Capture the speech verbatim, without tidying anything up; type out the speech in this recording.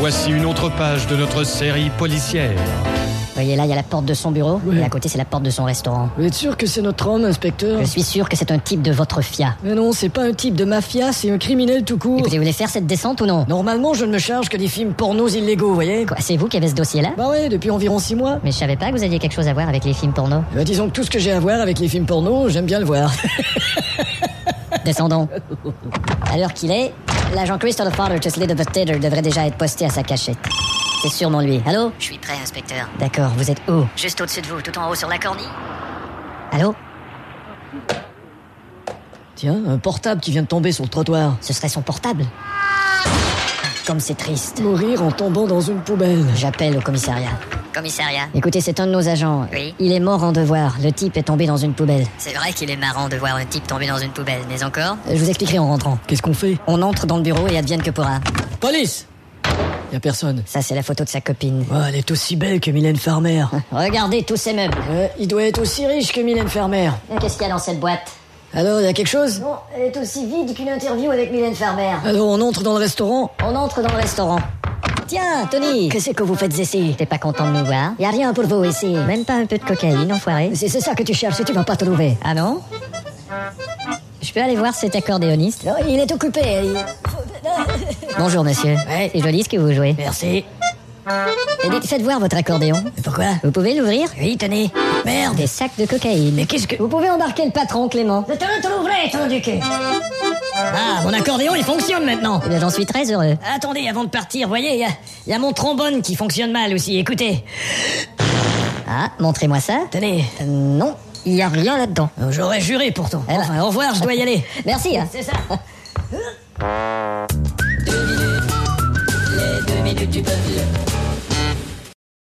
Voici une autre page de notre série policière. Vous voyez là, il y a la porte de son bureau, oui. Et à côté, c'est la porte de son restaurant. Vous êtes sûr que c'est notre homme, inspecteur? Je suis sûr que c'est un type de votre F I A. Mais non, c'est pas un type de mafia, c'est un criminel tout court. Écoutez, vous voulez faire cette descente ou non? Normalement, je ne me charge que des films pornos illégaux, vous voyez? Quoi, c'est vous qui avez ce dossier-là? Bah ouais, depuis environ six mois. Mais je savais pas que vous aviez quelque chose à voir avec les films porno. Bah, disons que tout ce que j'ai à voir avec les films pornos, j'aime bien le voir. Descendons. À l'heure qu'il est, l'agent Crystal Father Chesley de Tater devrait déjà être posté à sa cachette. C'est sûrement lui. Allô? Je suis prêt, inspecteur. D'accord, vous êtes où? Juste au-dessus de vous, tout en haut sur la cornille. Allô? Tiens, un portable qui vient de tomber sur le trottoir. Ce serait son portable. Comme c'est triste. Mourir en tombant dans une poubelle. J'appelle au commissariat. Commissariat. Écoutez, c'est un de nos agents. Oui. Il est mort en devoir. Le type est tombé dans une poubelle. C'est vrai qu'il est marrant de voir un type tomber dans une poubelle, mais encore? Je vous expliquerai en rentrant. Qu'est-ce qu'on fait? On entre dans le bureau et advienne que pourra. Police! Y a personne. Ça, c'est la photo de sa copine. Oh, elle est aussi belle que Mylène Farmer. Regardez tous ces meubles. Euh, il doit être aussi riche que Mylène Farmer. Qu'est-ce qu'il y a dans cette boîte? Alors, y a quelque chose? Non, elle est aussi vide qu'une interview avec Mylène Farmer. Alors, on entre dans le restaurant? On entre dans le restaurant. Tiens, Tony, Qu'est-ce que vous faites ici? t'es pas content de nous voir? Y a rien pour vous ici. Même pas un peu de cocaïne, enfoiré. C'est c'est ça que tu cherches, tu vas pas trouver. Ah non? Je peux aller voir cet accordéoniste? Non, il est occupé. il- Bonjour, monsieur. Ouais. C'est joli ce que vous jouez. Merci. Eh bien, faites voir votre accordéon. Mais pourquoi? Vous pouvez l'ouvrir? Oui, tenez. Merde. Des sacs de cocaïne. Mais qu'est-ce que... Vous pouvez embarquer le patron, Clément. Je te le trouverai, ton du cul. Ah, mon accordéon, il fonctionne maintenant. Eh bien, j'en suis très heureux. Attendez, avant de partir, voyez, il y a, y a mon trombone qui fonctionne mal aussi. Écoutez. Ah, montrez-moi ça. Tenez. Euh, non, il y a rien là-dedans. Euh, J'aurais juré pourtant. Eh ben. Enfin, au revoir, je dois y aller. Merci, hein. C'est ça. Les deux minutes du peuple.